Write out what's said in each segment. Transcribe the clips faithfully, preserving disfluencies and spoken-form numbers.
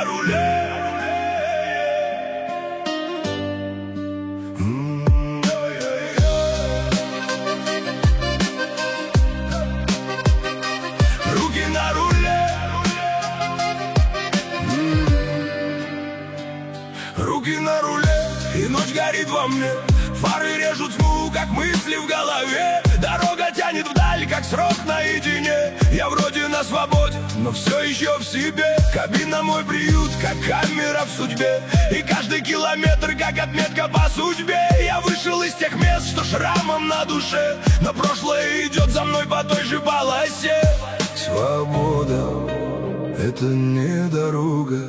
на руле. Руки на руле. Руки на руле. И ночь горит во мне. Фары режут тьму, как мысли в голове. Дорога тянет вдаль, как срок наедине. Я вроде на свободе, но все еще в себе. Кабина мой приют, как камера в судьбе. И каждый километр, как отметка по судьбе. Я вышел из тех мест, что шрамом на душе. Но прошлое идет за мной по той же полосе. Свобода — это не дорога.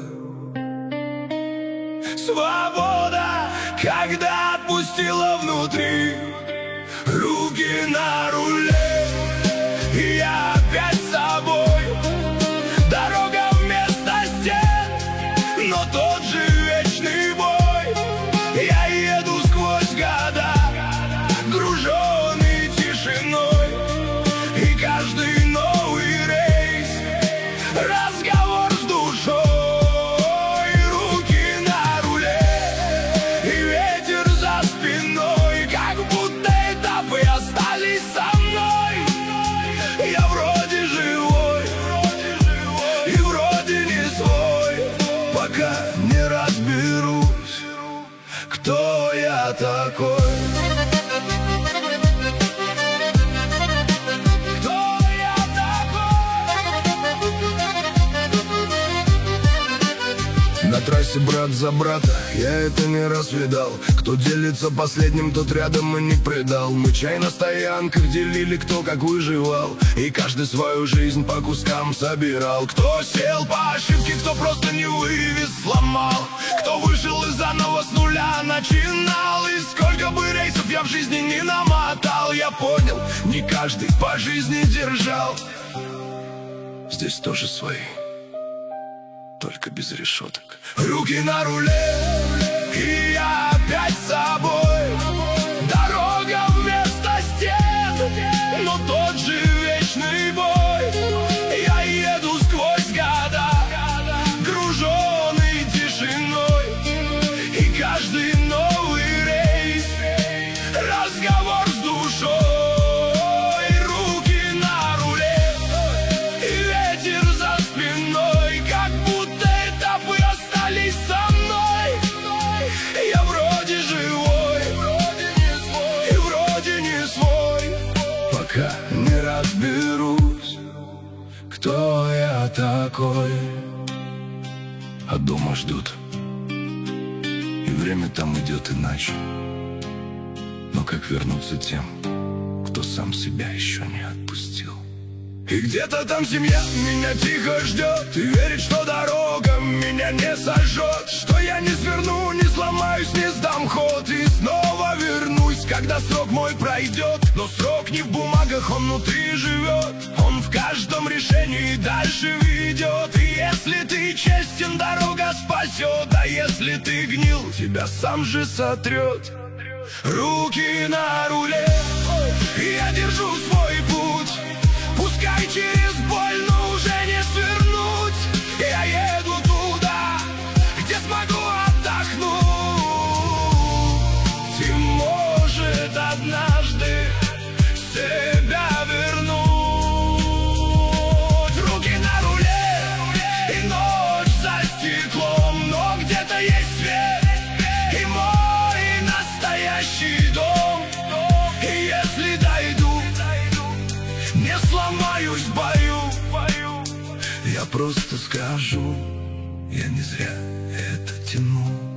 Свобода, когда отпустила внутри. Руки на руле, и я опять с собой. Дорога вместо стен, но тот же вечный бой. Я еду сквозь года, груженный тишиной. И каждый новый рейс — разговор с душой. Не разберусь, кто я такой. Кто я такой? На трассе брат за брата, я это не раз видал. Кто делится последним, тот рядом и не предал. Мы чай на стоянках делили, кто как выживал. И каждый свою жизнь по кускам собирал. Кто сел по ошибке, кто просто не вывез, сломал. Кто вышел и заново с нуля начинал. И сколько бы рейсов я в жизни не намотал, я понял, не каждый по жизни держал. Здесь тоже свои, только без решеток. Руки на руле, и я опять с собой. Дорога вместо стен, но тот же вечный бой. Я еду сквозь года, груженный тишиной. И каждый новый рейс — разговор с душой. Руки на руле, и ветер за спиной, как будто этапы остались со мной. Я вроде живой, и вроде не свой. Пока не разберусь, кто я такой. А дома ждут, и время там идет иначе. Но как вернуться тем, кто сам себя еще не отпустил? И где-то там семья меня тихо ждет, и верит, что дорога меня не сожжет, что я не сверну, не сломаюсь, не сдам ход. И снова вернусь, когда срок мой пройдет. Но срок не в бумагах, он внутри живет. Он в каждом решении дальше ведет. И если ты честен, дорога спасет. А если ты гнил, тебя сам же сотрет. Руки на руле, и я держу свой путь. Пускай через боль, но уже не свернуть. Я еду туда, где смогу отдохнуть. И может однажды себя вернуть. Руки на руле, и ночь за стеклом, но где-то есть свет и мой настоящий дом. И если дойду, не сломаюсь в бою. Я просто скажу, я не зря это тянул.